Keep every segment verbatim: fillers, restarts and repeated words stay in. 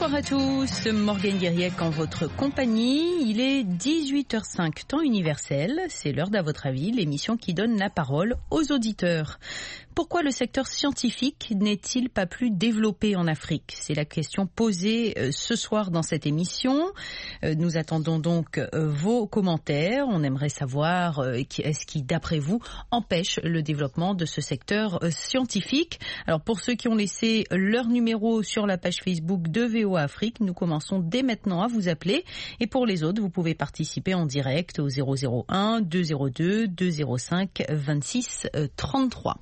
Bonsoir à tous, Morgane Guiriec en votre compagnie. Il est dix-huit heures cinq, temps universel. C'est l'heure d'À votre avis, l'émission qui donne la parole aux auditeurs. Pourquoi le secteur scientifique n'est-il pas plus développé en Afrique? C'est la question posée ce soir dans cette émission. Nous attendons donc vos commentaires. On aimerait savoir ce qui, d'après vous, empêche le développement de ce secteur scientifique. Alors pour ceux qui ont laissé leur numéro sur la page Facebook de V O A Afrique, nous commençons dès maintenant à vous appeler. Et pour les autres, vous pouvez participer en direct au zéro zéro un deux zéro deux deux zéro cinq vingt-six trente-trois.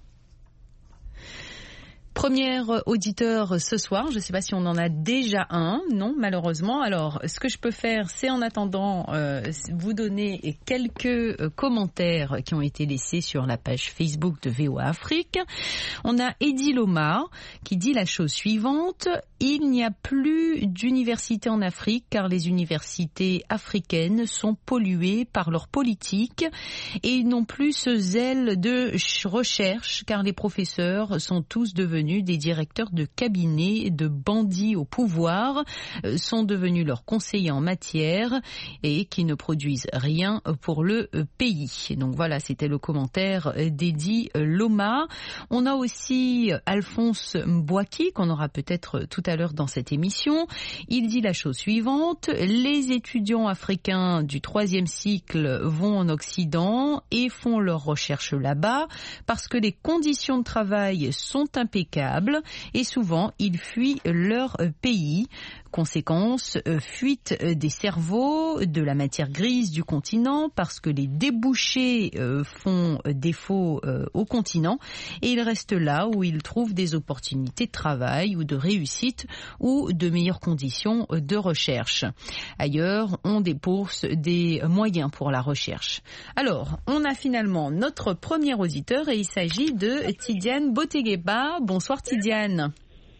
Premier auditeur ce soir, je ne sais pas si on en a déjà un, non malheureusement. Alors ce que je peux faire, c'est en attendant euh, vous donner quelques commentaires qui ont été laissés sur la page Facebook de V O A Afrique. On a Eddie Loma qui dit la chose suivante: il n'y a plus d'université en Afrique car les universités africaines sont polluées par leur politique et ils n'ont plus ce zèle de recherche car les professeurs sont tous devenus des directeurs de cabinet, de bandits au pouvoir, sont devenus leurs conseillers en matière et qui ne produisent rien pour le pays. Donc voilà, c'était le commentaire d'Eddie Loma. On a aussi Alphonse Mbouaki, qu'on aura peut-être tout à l'heure dans cette émission. Il dit la chose suivante: les étudiants africains du troisième cycle vont en Occident et font leurs recherches là-bas parce que les conditions de travail sont impeccables et souvent ils fuient leur pays. Conséquence, fuite des cerveaux, de la matière grise du continent parce que les débouchés font défaut au continent et ils restent là où ils trouvent des opportunités de travail ou de réussite ou de meilleures conditions de recherche. Ailleurs, on débourse des moyens pour la recherche. Alors, on a finalement notre premier auditeur et il s'agit de Tidiane Botegueba. Bonsoir Tidiane.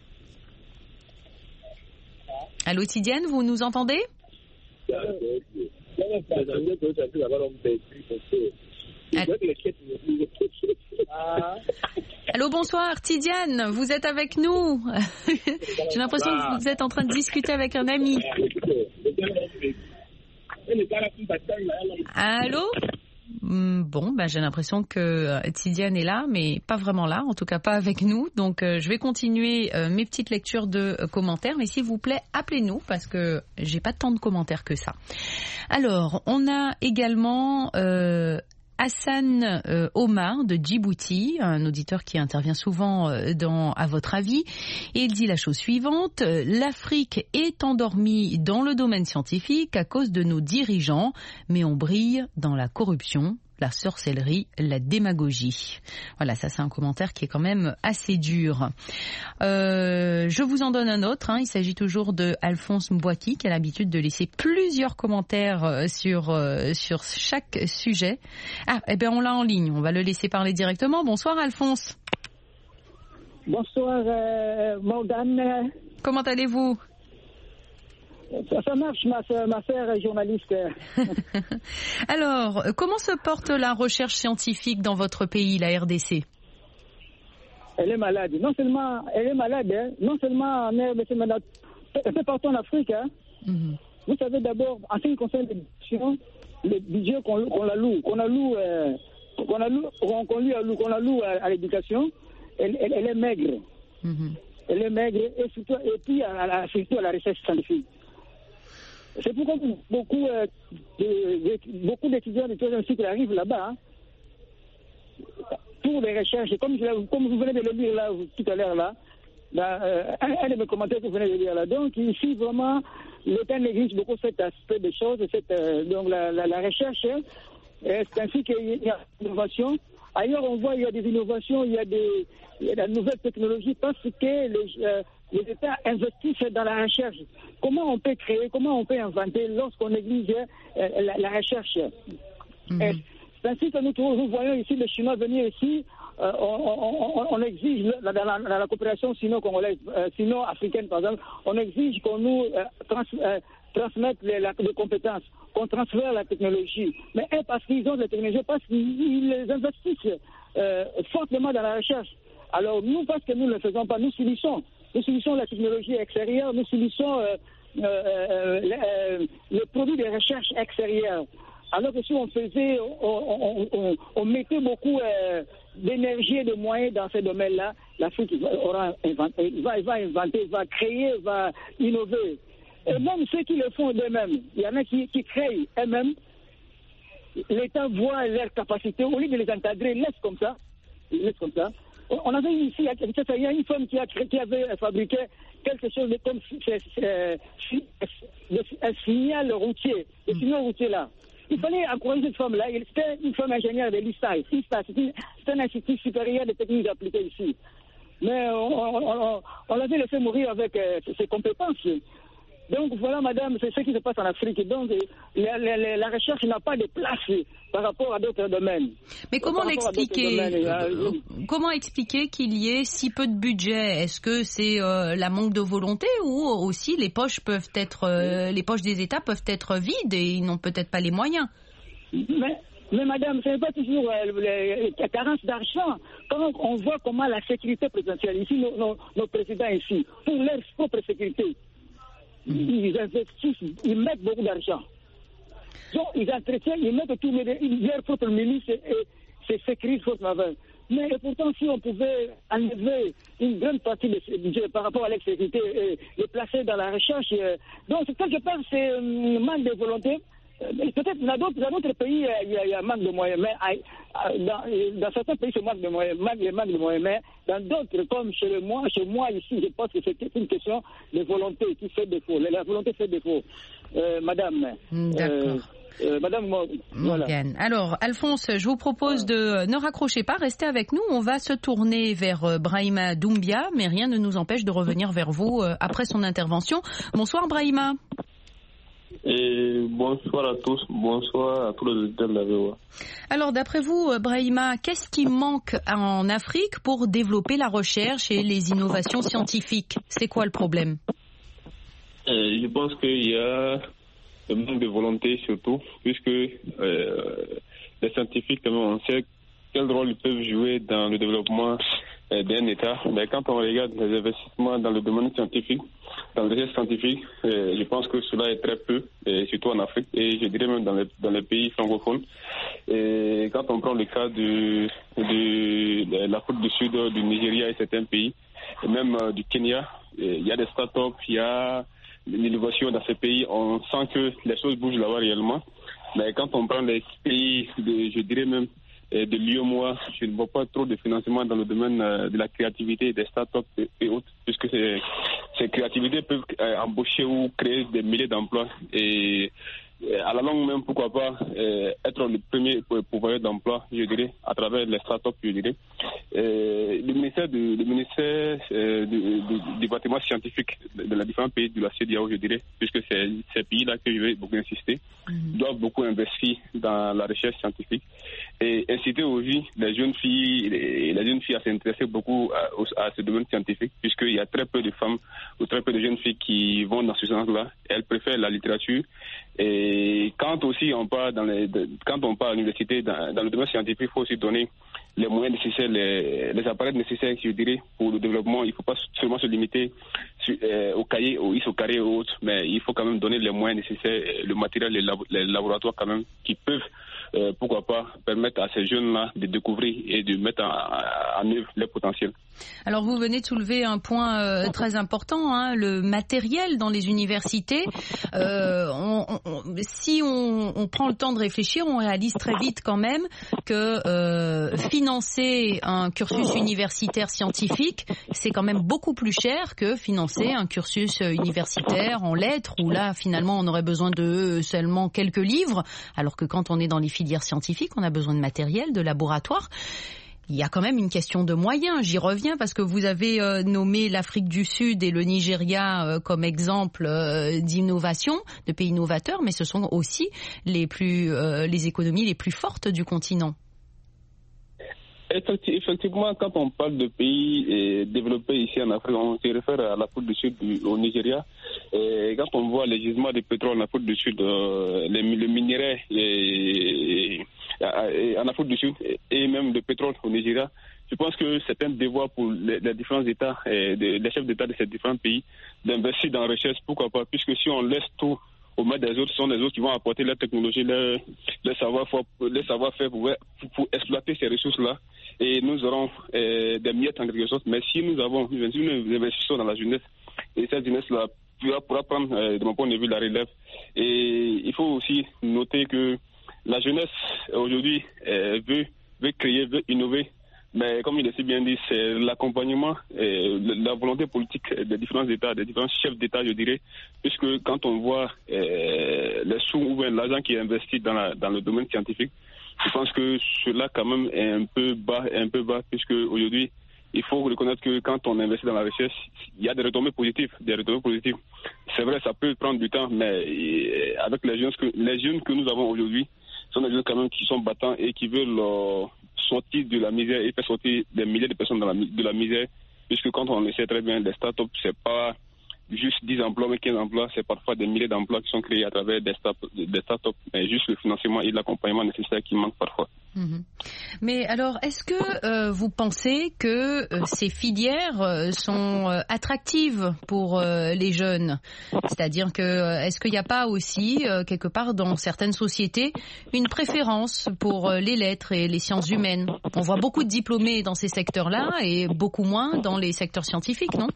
Allô Tidiane, vous nous entendez? Allô, bonsoir Tidiane, vous êtes avec nous? J'ai l'impression que vous êtes en train de discuter avec un ami. Allô? Bon, ben j'ai l'impression que Tidiane est là, mais pas vraiment là, en tout cas pas avec nous. Donc euh, je vais continuer euh, mes petites lectures de euh, commentaires, mais s'il vous plaît, appelez-nous parce que j'ai pas tant de commentaires que ça. Alors, on a également euh, Hassan euh, Omar de Djibouti, un auditeur qui intervient souvent euh, dans À votre avis, et il dit la chose suivante: l'Afrique est endormie dans le domaine scientifique à cause de nos dirigeants, mais on brille dans la corruption, la sorcellerie, la démagogie. Voilà, ça c'est un commentaire qui est quand même assez dur. Euh, je vous en donne un autre, hein. Il s'agit toujours de Alphonse Mbouaki qui a l'habitude de laisser plusieurs commentaires sur, euh, sur chaque sujet. Ah, eh bien on l'a en ligne, on va le laisser parler directement. Bonsoir Alphonse. Bonsoir euh, Morgane. Comment allez-vous? Ça, ça marche, ma soeur, ma soeur est journaliste. Alors, comment se porte la recherche scientifique dans votre pays, la R D C? Elle est malade. Non seulement elle est malade, hein, non seulement en R D C, mais un peu partout en Afrique. Hein. Mm-hmm. Vous savez d'abord, en ce qui concerne l'éducation, le budget qu'on, qu'on la loue, qu'on la loue, euh, qu'on la loue, qu'on, qu'on lui alloue, qu'on la loue à, à l'éducation, elle, elle, elle est maigre. Mm-hmm. Elle est maigre et surtout, et puis à la, surtout à la recherche scientifique. C'est pourquoi beaucoup, euh, de, de, beaucoup d'étudiants de troisième cycle arrivent là-bas hein, pour les recherches. Comme, je, comme vous venez de le lire là, tout à l'heure, là, là euh, un, un de mes commentaires que vous venez de lire là. Donc ici, vraiment, l'État néglige beaucoup cet aspect des choses. Cette, euh, donc la, la, la recherche, hein, c'est ainsi qu'il y a l'innovation. Ailleurs, on voit qu'il y a des innovations, il y a des, il y a de nouvelles technologies parce que les, euh, les États investissent dans la recherche. Comment on peut créer, comment on peut inventer lorsqu'on néglige euh, la, la recherche? Mm-hmm. C'est ainsi que nous, nous voyons ici les Chinois venir ici, euh, on, on, on, on exige dans la, dans la coopération sino-congolaise, euh, sino-africaine par exemple, on exige qu'on nous euh, trans, euh, transmette les, la, les compétences, qu'on transfère la technologie. Mais un, parce qu'ils ont la technologie, parce qu'ils investissent euh, fortement dans la recherche. Alors nous, parce que nous ne le faisons pas, nous subissons. Nous subissons la technologie extérieure, nous subissons euh, euh, euh, les, euh, les produits de recherche extérieure. Alors que si on faisait, on, on, on, on mettait beaucoup euh, d'énergie et de moyens dans ces domaines-là, l'Afrique aura inventé, va, va inventer, va créer, va innover. Et même ceux qui le font d'eux-mêmes, il y en a qui, qui créent eux-mêmes. L'État voit leurs capacités, au lieu de les encadrer, ils laissent comme ça. Ils laissent comme ça. On avait ici, il y a une femme qui, a, qui avait fabriqué quelque chose de comme un signal routier, le signal routier là. Il fallait encourager cette femme-là. C'était une femme ingénieure de l'I S T A. l'I S T A, c'est un institut supérieur de techniques appliquées ici. Mais on, on, on, on l'avait laissé mourir avec euh, ses compétences. Donc voilà, madame, c'est ce qui se passe en Afrique. Donc la, la, la, la recherche n'a pas de place par rapport à d'autres domaines. Mais comment l'expliquer euh, Comment expliquer qu'il y ait si peu de budget? Est-ce que c'est euh, la manque de volonté ou aussi les poches peuvent être, euh, les poches des États peuvent être vides et ils n'ont peut-être pas les moyens? Mais, mais madame, ce n'est pas toujours euh, la carence d'argent. Quand on voit comment la sécurité présidentielle, ici, nos, nos, nos présidents ici, pour leur propre sécurité, ils investissent, ils mettent beaucoup d'argent. Donc, ils entretiennent, ils mettent tout leur propre milice et, et c'est sécurisé force majeure. Mais et pourtant, si on pouvait enlever une grande partie de ce budget par rapport à l'exécuté et le placer dans la recherche, euh, donc quelque part, c'est un euh, manque de volonté. Peut-être dans d'autres, dans d'autres pays, il y, a, il y a un manque de moyens, mais dans, dans certains pays, c'est manque de moyens, manque, manque de moyens, mais dans d'autres, comme chez moi, chez moi ici, je pense que c'est une question de volonté qui fait défaut. La volonté fait défaut. Euh, madame. D'accord. Euh, euh, Madame voilà. Morgane. Alors, Alphonse, je vous propose de ne raccrocher pas, restez avec nous. On va se tourner vers Brahima Doumbia, mais rien ne nous empêche de revenir vers vous après son intervention. Bonsoir, Brahima. Et bonsoir à tous, bonsoir à tous les auditeurs de la V O A. Alors, d'après vous, Brahima, qu'est-ce qui manque en Afrique pour développer la recherche et les innovations scientifiques? C'est quoi le problème? euh, Je pense qu'il y a un manque de volonté surtout, puisque euh, les scientifiques, quand même, on sait quel rôle ils peuvent jouer dans le développement euh, d'un État. Mais quand on regarde les investissements dans le domaine scientifique, dans le recherche scientifique, euh, je pense que cela est très peu, et surtout en Afrique, et je dirais même dans les, dans les pays francophones. Et quand on prend le cas de, de, de l'Afrique du Sud, du Nigeria et certains pays, et même euh, du Kenya, il y a des start-up, il y a l'innovation dans ces pays, on sent que les choses bougent là-bas réellement. Mais quand on prend les pays, de, je dirais même, de l'U E M O A, je ne vois pas trop de financement dans le domaine de la créativité, des start-up et autres, puisque ces, ces créativités peuvent embaucher ou créer des milliers d'emplois. Et à la longue même, pourquoi pas euh, être le premier pourvoyeur d'emploi, je dirais, à travers les start-up, je dirais. Euh, le ministère, de, le ministère euh, de, de, du bâtiment scientifique de, de les différents pays de la C E D E A O, je dirais, puisque c'est ces pays-là que je vais beaucoup insister, mmh. doivent beaucoup investir dans la recherche scientifique et inciter aussi les jeunes filles, les, les jeunes filles à s'intéresser beaucoup à, à ce domaine scientifique, puisqu'il y a très peu de femmes ou très peu de jeunes filles qui vont dans ce sens-là. Elles préfèrent la littérature. Et quand aussi on part dans les, quand on part à l'université, dans, dans le domaine scientifique, il faut aussi donner les moyens nécessaires, les, les appareils nécessaires, je dirais, pour le développement. Il ne faut pas seulement se limiter sur, euh, au cahier, au I S O carré ou autres, mais il faut quand même donner les moyens nécessaires, le matériel, les, labo, les laboratoires quand même, qui peuvent, euh, pourquoi pas, permettre à ces jeunes-là de découvrir et de mettre en, en œuvre leur potentiel. Alors vous venez de soulever un point euh, très important, hein, le matériel dans les universités. Euh, on, on, si on, on prend le temps de réfléchir, on réalise très vite quand même que euh, financer un cursus universitaire scientifique, c'est quand même beaucoup plus cher que financer un cursus universitaire en lettres, où là finalement on aurait besoin de seulement quelques livres, alors que quand on est dans les filières scientifiques, on a besoin de matériel, de laboratoire. Il y a quand même une question de moyens. J'y reviens parce que vous avez euh, nommé l'Afrique du Sud et le Nigeria euh, comme exemple euh, d'innovation, de pays innovateurs, mais ce sont aussi les plus, euh, les économies les plus fortes du continent. Effectivement, quand on parle de pays développés ici en Afrique, on se réfère à l'Afrique du Sud, au Nigeria. Et quand on voit les gisements de pétrole en Afrique du Sud, euh, les, le minerai les, en Afrique du Sud et même de pétrole au Nigeria, je pense que c'est un devoir pour les, les différents États, et les chefs d'État de ces différents pays, d'investir dans la recherche. Pourquoi pas? Puisque si on laisse tout aux mains des autres, ce sont les autres qui vont apporter la technologie, le, le savoir-faire le savoir-faire pour, pour, pour exploiter ces ressources-là. Et nous aurons euh, des miettes en quelque sorte. Mais si nous avons, si nous investissons dans la jeunesse, et cette jeunesse-là pourra, pourra prendre, euh, de mon point de vue, la relève. Et il faut aussi noter que la jeunesse, aujourd'hui, euh, veut, veut créer, veut innover. Mais comme il est si bien dit, c'est l'accompagnement et la volonté politique des différents États, des différents chefs d'État, je dirais, puisque quand on voit euh, les sous ou bien l'argent qui est investi dans, la, dans le domaine scientifique, je pense que cela quand même est un peu bas, un peu bas, puisque aujourd'hui, il faut reconnaître que quand on investit dans la recherche, il y a des retombées positives, des retombées positives. C'est vrai, ça peut prendre du temps, mais avec les jeunes que, les jeunes que nous avons aujourd'hui, ce sont des jeunes quand même qui sont battants et qui veulent euh, sortir de la misère et faire sortir des milliers de personnes dans la, de la misère, puisque quand on le sait très bien, les startups, c'est pas juste dix emplois, mais quinze emplois, c'est parfois des milliers d'emplois qui sont créés à travers des startups, des startups, mais juste le financement et l'accompagnement nécessaire qui manque parfois. Mmh. Mais alors, est-ce que euh, vous pensez que euh, ces filières euh, sont euh, attractives pour euh, les jeunes? C'est-à-dire que euh, est-ce qu'il n'y a pas aussi, euh, quelque part dans certaines sociétés, une préférence pour euh, les lettres et les sciences humaines? On voit beaucoup de diplômés dans ces secteurs-là et beaucoup moins dans les secteurs scientifiques, non?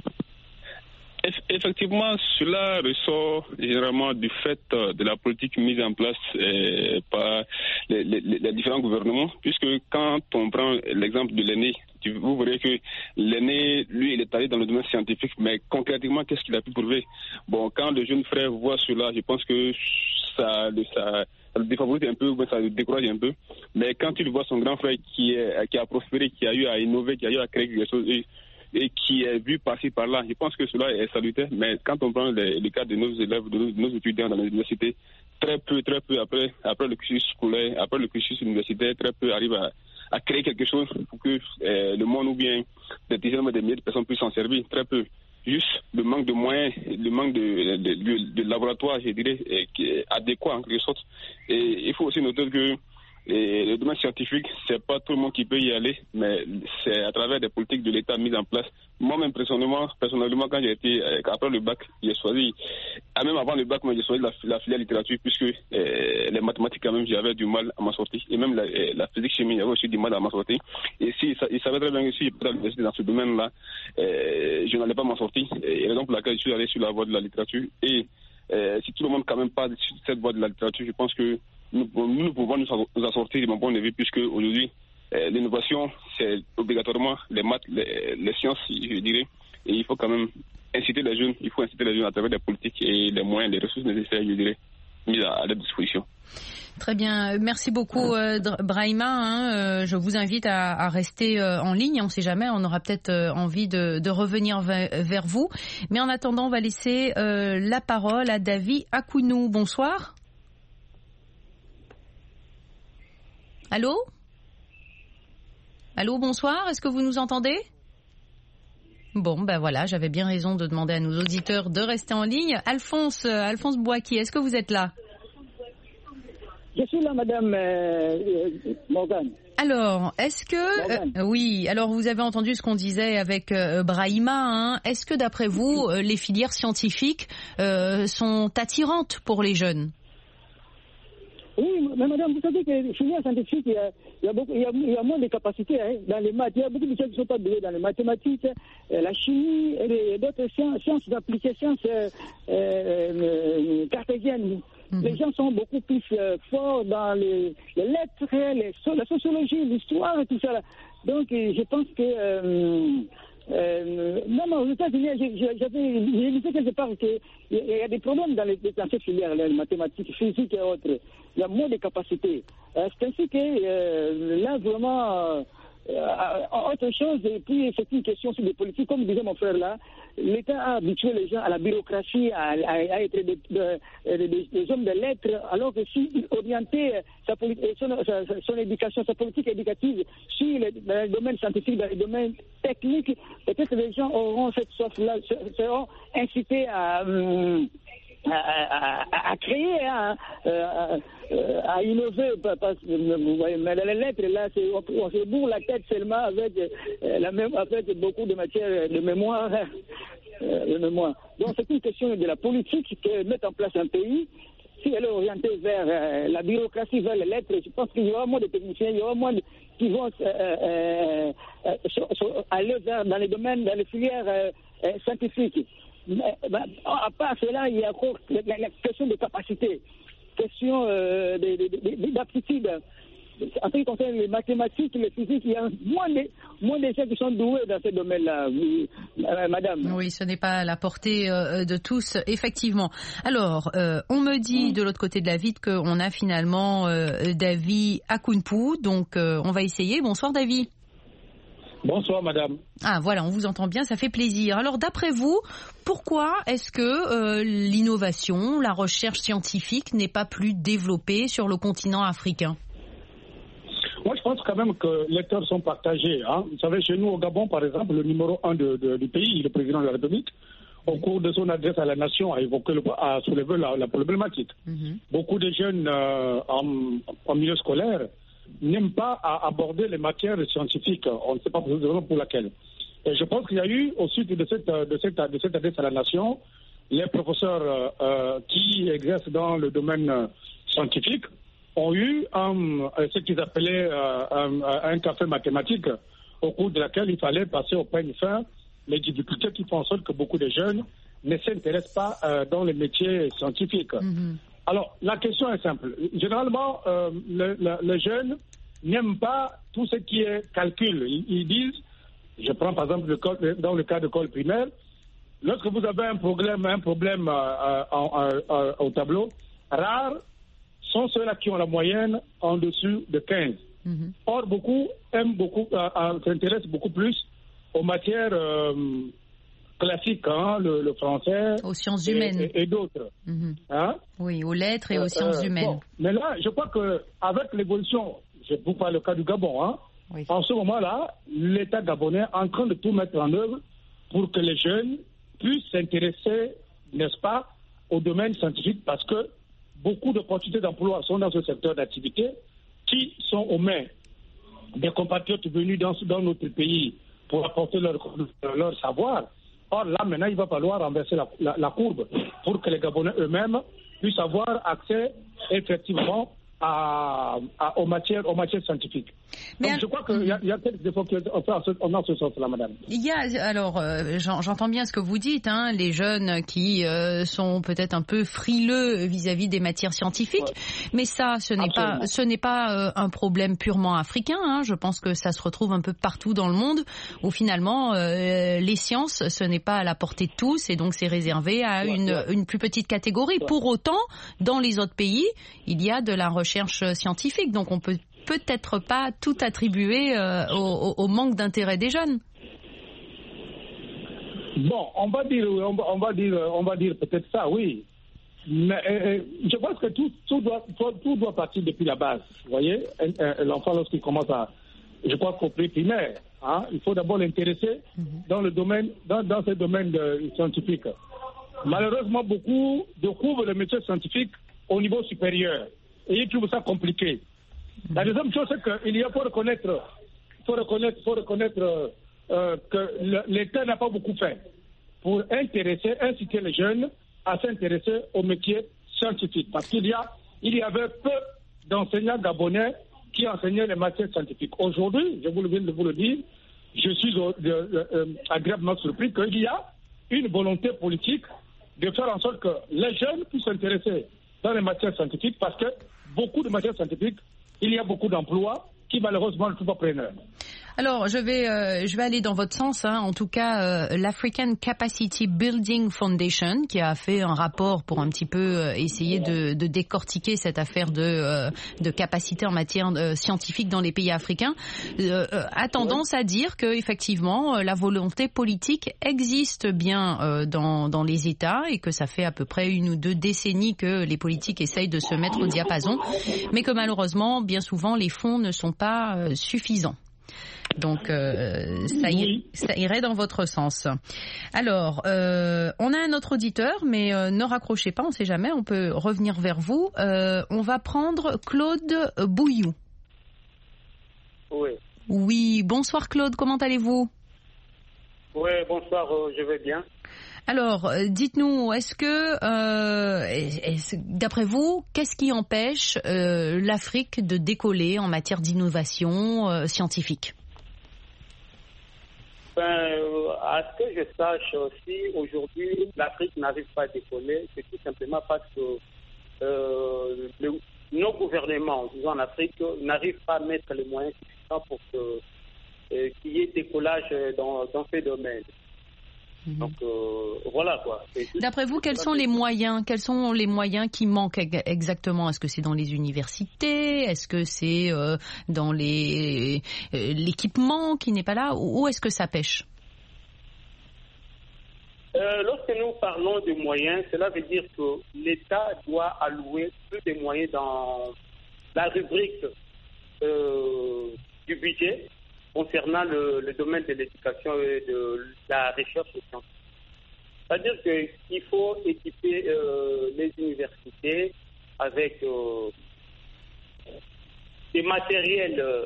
Effectivement, cela ressort généralement du fait de la politique mise en place euh, par les, les, les différents gouvernements, puisque quand on prend l'exemple de l'aîné, vous verrez que l'aîné, lui, il est allé dans le domaine scientifique, mais concrètement, qu'est-ce qu'il a pu prouver? Bon, quand le jeune frère voit cela, je pense que ça, ça, ça le défavorise un peu, ça le décourage un peu, mais quand il voit son grand frère qui, est, qui a prospéré, qui a eu à innover, qui a eu à créer quelque chose, et, et qui est vu passer par là. Je pense que cela est salutaire, mais quand on prend les, les cas de nos élèves, de nos, de nos étudiants dans l'université, très peu, très peu après, après le cursus scolaire, après le cursus universitaire, très peu arrivent à, à créer quelque chose pour que euh, le monde ou bien des dizaines de milliers de personnes puissent s'en servir. Très peu. Juste le manque de moyens, le manque de, de, de, de laboratoires, je dirais, qui est adéquat en quelque sorte. Et il faut aussi noter que et le domaine scientifique, c'est pas tout le monde qui peut y aller, mais c'est à travers des politiques de l'État mises en place. Moi-même, personnellement, personnellement, quand j'ai été, après le bac, j'ai choisi, même avant le bac, moi, j'ai choisi la, la filière littérature, puisque euh, les mathématiques, quand même, j'avais du mal à m'en sortir. Et même la, la physique chimie, j'avais aussi du mal à m'en sortir. Et si, ça, il savait très bien que si j'étais à l'université dans ce domaine-là, euh, je n'allais pas m'en sortir. Et raison pour laquelle je suis allé sur la voie de la littérature. Et euh, si tout le monde, quand même, passe sur cette voie de la littérature, je pense que Nous, nous pouvons nous en sortir de mon point de vue, puisque aujourd'hui, euh, l'innovation, c'est obligatoirement les maths, les, les sciences, je dirais, et il faut quand même inciter les jeunes, il faut inciter les jeunes à travers des politiques et les moyens, les ressources nécessaires, je dirais, mises à, à leur disposition. Très bien, merci beaucoup euh, Brahima, hein, euh, je vous invite à, à rester euh, en ligne, on ne sait jamais, on aura peut-être euh, envie de, de revenir vers, vers vous, mais en attendant, on va laisser euh, la parole à David Akounou. Bonsoir. Allô ? Allô, bonsoir, est-ce que vous nous entendez ? Bon, ben voilà, j'avais bien raison de demander à nos auditeurs de rester en ligne. Alphonse, euh, Alphonse Bouaki, est-ce que vous êtes là ? Je suis là, madame euh, Morgane. Alors, est-ce que... Euh, oui, alors vous avez entendu ce qu'on disait avec euh, Brahima. Hein. Est-ce que d'après vous, euh, les filières scientifiques euh, sont attirantes pour les jeunes ? Oui, mais madame, vous savez que les filières scientifiques, il y a, il y a, beaucoup, il y a, il y a moins de capacités hein, dans les maths. Il y a beaucoup de gens qui ne sont pas doués dans les mathématiques, euh, la chimie et d'autres sciences, sciences appliquées, sciences euh, euh, cartésiennes. Mm-hmm. Les gens sont beaucoup plus euh, forts dans les, les lettres, les, la sociologie, l'histoire et tout ça. Là. Donc, je pense que... Euh, Euh, non, non, aux États-Unis, j'avais lu quelque part qu'il y a des problèmes dans, les, dans ces filières, les mathématiques, physique et autres. Il y a moins de capacités. Euh, c'est ainsi que euh, là, vraiment, euh, autre chose, et puis c'est une question sur les politiques, comme disait mon frère là, l'État a habitué les gens à la bureaucratie, à, à, à être des, de, de, de, des hommes de lettres, alors que s'il orientait sa, son, sa, son éducation, sa politique éducative sur les, dans les domaines scientifiques, dans les domaines techniques, peut-être que les gens auront cette soif-là, seront incités à... Hum, à, à, à créer, à, à, à innover. Parce que, vous voyez, mais les lettres, là, c'est, on se bourre la tête seulement avec, la même, avec beaucoup de matière de mémoire. De mémoire. Donc, c'est une question de la politique que met en place un pays. Si elle est orientée vers euh, la bureaucratie, vers les lettres, je pense qu'il y aura moins de techniciens, il y aura moins de, qui vont euh, euh, euh, so, so, aller vers, dans les domaines, dans les filières euh, euh, scientifiques. Mais, bah, à part cela, il y a encore la, la, la question de capacité, question euh, de, de, de, d'aptitude. En ce qui concerne les mathématiques, les physiques, il y a moins de, moins de gens qui sont doués dans ce domaine-là, oui, euh, madame. Oui, ce n'est pas à la portée euh, de tous, effectivement. Alors, euh, on me dit de l'autre côté de la vitre qu'on a finalement euh, David Akounpou, donc euh, on va essayer. Bonsoir David. Bonsoir madame. Ah voilà, on vous entend bien, ça fait plaisir. Alors d'après vous, pourquoi est-ce que euh, l'innovation, la recherche scientifique n'est pas plus développée sur le continent africain ? Moi, je pense quand même que les torts sont partagés. Hein. Vous savez, chez nous, au Gabon, par exemple, le numéro un de, de, du pays, le président de la République, au cours de son adresse à la nation, a évoqué, le, a soulevé la, la problématique. Mm-hmm. Beaucoup de jeunes euh, en, en milieu scolaire n'aiment pas à aborder les matières scientifiques. On ne sait pas vraiment pour laquelle. Et je pense qu'il y a eu, au suite de cette, de cette, de cette adresse à la nation, les professeurs euh, qui exercent dans le domaine scientifique ont eu un, ce qu'ils appelaient euh, un, un café mathématique au cours de laquelle il fallait passer au peigne fin les difficultés qui font en sorte que beaucoup de jeunes ne s'intéressent pas euh, dans les métiers scientifiques. Mm-hmm. Alors, la question est simple. Généralement, euh, le, le, les jeunes n'aiment pas tout ce qui est calcul. Ils, ils disent, je prends par exemple le, dans le cas de l'école primaire, lorsque vous avez un problème, un problème euh, euh, euh, au tableau, rare sont ceux-là qui ont la moyenne en dessous de quinze. Mm-hmm. Or, beaucoup aiment beaucoup, euh, euh, s'intéressent beaucoup plus aux matières euh, classiques, hein, le, le français, aux sciences et, humaines et, et d'autres. Mm-hmm. Hein? Oui, aux lettres et aux euh, sciences euh, humaines. Bon, mais là, je crois qu'avec l'évolution, je vous parle le cas du Gabon, hein, oui. En ce moment-là, l'État gabonais est en train de tout mettre en œuvre pour que les jeunes puissent s'intéresser, n'est-ce pas, au domaine scientifique, parce que beaucoup d'opportunités d'emploi sont dans ce secteur d'activité qui sont aux mains des compatriotes venus dans, dans notre pays pour apporter leur, leur savoir. Or, là, maintenant, il va falloir renverser la, la, la courbe pour que les Gabonais eux-mêmes puissent avoir accès effectivement à, à, aux, matières, aux matières scientifiques. Mais Donc, alors, je crois qu'il y a, il y a quelques efforts qu'on fait en ce sens-là, madame. Il y a, alors, euh, j'entends bien ce que vous dites, hein, les jeunes qui euh, sont peut-être un peu frileux vis-à-vis des matières scientifiques, ouais. Mais ça, ce n'est Absolument. pas, ce n'est pas euh, un problème purement africain. Hein, je pense que ça se retrouve un peu partout dans le monde, où finalement, euh, les sciences, ce n'est pas à la portée de tous, et donc c'est réservé à ouais, une, ouais. une plus petite catégorie. Ouais. Pour autant, dans les autres pays, il y a de la recherche scientifique, donc on peut peut-être pas tout attribuer euh, au, au manque d'intérêt des jeunes. Bon, on va dire, on va, on va dire, on va dire peut-être ça, oui. Mais euh, je pense que tout, tout, doit, tout, tout doit partir depuis la base. Vous voyez, l'enfant lorsqu'il commence à, je crois qu'au prix primaire, hein, il faut d'abord l'intéresser mm-hmm. dans le domaine, dans, dans ce domaine de, scientifique. Malheureusement, beaucoup découvrent le métier scientifique au niveau supérieur et ils trouvent ça compliqué. La deuxième chose, c'est qu'il y a, faut reconnaître, faut reconnaître, faut reconnaître euh, que l'État n'a pas beaucoup fait pour intéresser, inciter les jeunes à s'intéresser aux métiers scientifiques. Parce qu'il y a, il y avait peu d'enseignants gabonais qui enseignaient les matières scientifiques. Aujourd'hui, je vous le viens de vous le dire, je suis euh, euh, agréablement surpris qu'il y a une volonté politique de faire en sorte que les jeunes puissent s'intéresser dans les matières scientifiques parce que beaucoup de matières scientifiques, il y a beaucoup d'emplois qui malheureusement ne sont pas preneurs. Alors, je vais, euh, je vais aller dans votre sens. Hein. En tout cas, euh, l'African Capacity Building Foundation, qui a fait un rapport pour un petit peu euh, essayer de, de décortiquer cette affaire de, euh, de capacité en matière euh, scientifique dans les pays africains, euh, euh, a tendance à dire que effectivement, euh, la volonté politique existe bien euh, dans, dans les États et que ça fait à peu près une ou deux décennies que les politiques essayent de se mettre au diapason, mais que malheureusement, bien souvent, les fonds ne sont pas euh, suffisants. Donc, euh, ça, irait, ça irait dans votre sens. Alors, euh, on a un autre auditeur, mais euh, ne raccrochez pas, on ne sait jamais, on peut revenir vers vous. Euh, on va prendre Claude Bouillou. Oui. Oui, bonsoir Claude, comment allez-vous? Oui, bonsoir, euh, je vais bien. Alors, dites-nous, est-ce que, euh, est-ce, d'après vous, qu'est-ce qui empêche euh, l'Afrique de décoller en matière d'innovation euh, scientifique? Ben, euh, à ce que je sache aussi, aujourd'hui, l'Afrique n'arrive pas à décoller. C'est tout simplement parce que euh, le, nos gouvernements, disons en Afrique, n'arrivent pas à mettre les moyens suffisants pour que, euh, qu'il y ait décollage dans, dans ces domaines. Mmh. Donc euh, voilà quoi. D'après vous, quels sont les moyens Quels sont les moyens qui manquent exactement? Est-ce que c'est dans les universités? Est-ce que c'est euh, dans les euh, l'équipement qui n'est pas là? Où est-ce que ça pêche? euh, Lorsque nous parlons de moyens, cela veut dire que l'État doit allouer plus de moyens dans la rubrique euh, du budget concernant le, le domaine de l'éducation et de la recherche scientifique. C'est-à-dire qu'il faut équiper euh, les universités avec euh, des matériels euh,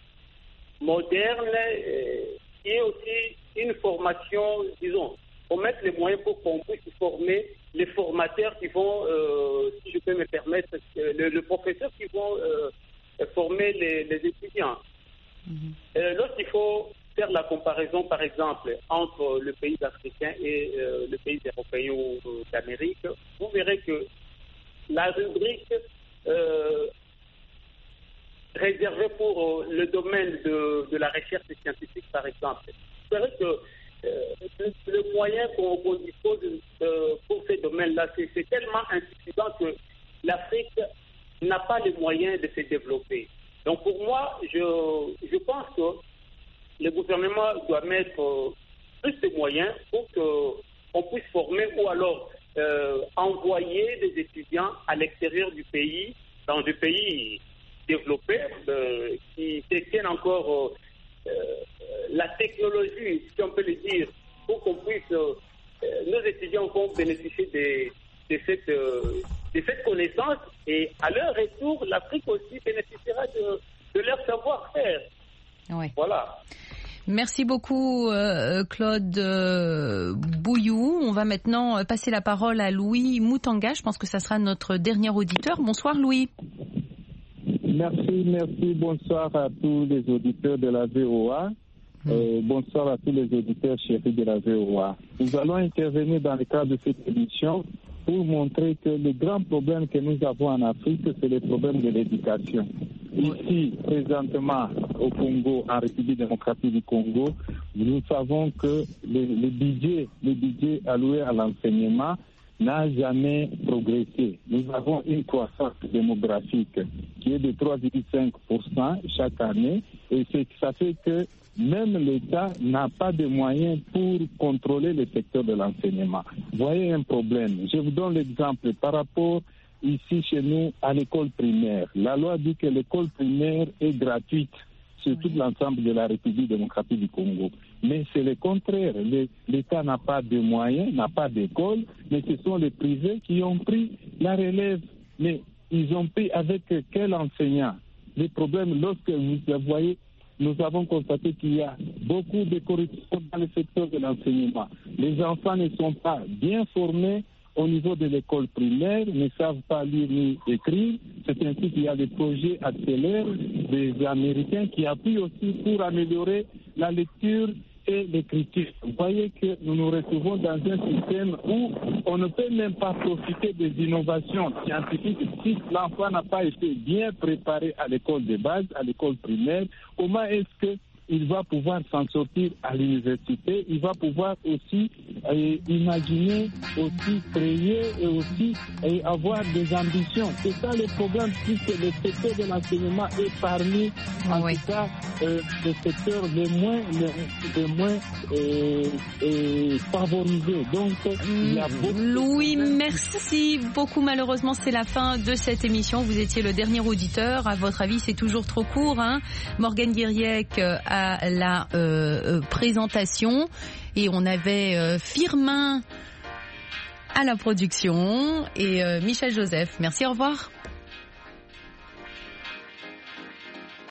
modernes et, et aussi une formation, disons, faut mettre les moyens pour qu'on puisse former les formateurs qui vont, euh, si je peux me permettre, le, le professeur qui vont euh, former les, les étudiants. Euh, lorsqu'il faut faire la comparaison, par exemple, entre le pays africain et euh, le pays européen ou euh, d'Amérique, vous verrez que la rubrique euh, réservée pour euh, le domaine de, de la recherche scientifique, par exemple, vous verrez que euh, le, le moyen qu'on, qu'on dispose euh, pour ces domaines-là, c'est, c'est tellement insuffisant que l'Afrique n'a pas les moyens de se développer. Donc pour moi, je, je pense que le gouvernement doit mettre euh, plus de moyens pour qu'on puisse former ou alors euh, envoyer des étudiants à l'extérieur du pays, dans des pays développés, euh, qui détiennent encore euh, la technologie, si on peut le dire, pour qu'on puisse, euh, nos étudiants vont bénéficier de, de cette... Euh, de cette connaissance et à leur retour, l'Afrique aussi bénéficiera de, de leur savoir-faire. Oui. Voilà. Merci beaucoup euh, Claude euh, Bouillou. On va maintenant passer la parole à Louis Moutanga. Je pense que ça sera notre dernier auditeur. Bonsoir Louis. Merci, merci. Bonsoir à tous les auditeurs de la V O A. Mmh. Euh, bonsoir à tous les auditeurs chéris de la V O A. Nous allons intervenir dans le cadre de cette émission pour montrer que le grand problème que nous avons en Afrique, c'est le problème de l'éducation. Ici, présentement, au Congo, en République démocratique du Congo, nous savons que le, le budget, le budget alloué à l'enseignement n'a jamais progressé. Nous avons une croissance démographique qui est de trois virgule cinq pour cent chaque année et c'est, ça fait que même l'État n'a pas de moyens pour contrôler le secteur de l'enseignement. Voyez un problème. Je vous donne l'exemple par rapport ici chez nous à l'école primaire. La loi dit que l'école primaire est gratuite sur tout l'ensemble de la République démocratique du Congo. Mais c'est le contraire. L'État n'a pas de moyens, n'a pas d'école, mais ce sont les privés qui ont pris la relève. Mais ils ont pris avec quel enseignant? Les problèmes, lorsque vous voyez, nous avons constaté qu'il y a beaucoup de corruption dans le secteur de l'enseignement. Les enfants ne sont pas bien formés au niveau de l'école primaire, ne savent pas lire ni écrire. C'est ainsi qu'il y a des projets accélérés des Américains qui appuient aussi pour améliorer la lecture et l'écriture. Vous voyez que nous nous retrouvons dans un système où on ne peut même pas profiter des innovations scientifiques si l'enfant n'a pas été bien préparé à l'école de base, à l'école primaire. Comment est-ce que il va pouvoir s'en sortir à l'université, il va pouvoir aussi euh, imaginer, aussi créer et aussi euh, avoir des ambitions. C'est ça le problème, puisque le secteur de l'enseignement est parmi, en oui. tout cas, euh, les secteurs les moins, les, les moins euh, euh, favorisés. Donc, il y a beaucoup Louis, merci beaucoup. Malheureusement, c'est la fin de cette émission. Vous étiez le dernier auditeur. À votre avis, c'est toujours trop court, hein? Morgane Guiriec à la euh, présentation et on avait euh, Firmin à la production et euh, Michel Joseph. Merci, au revoir.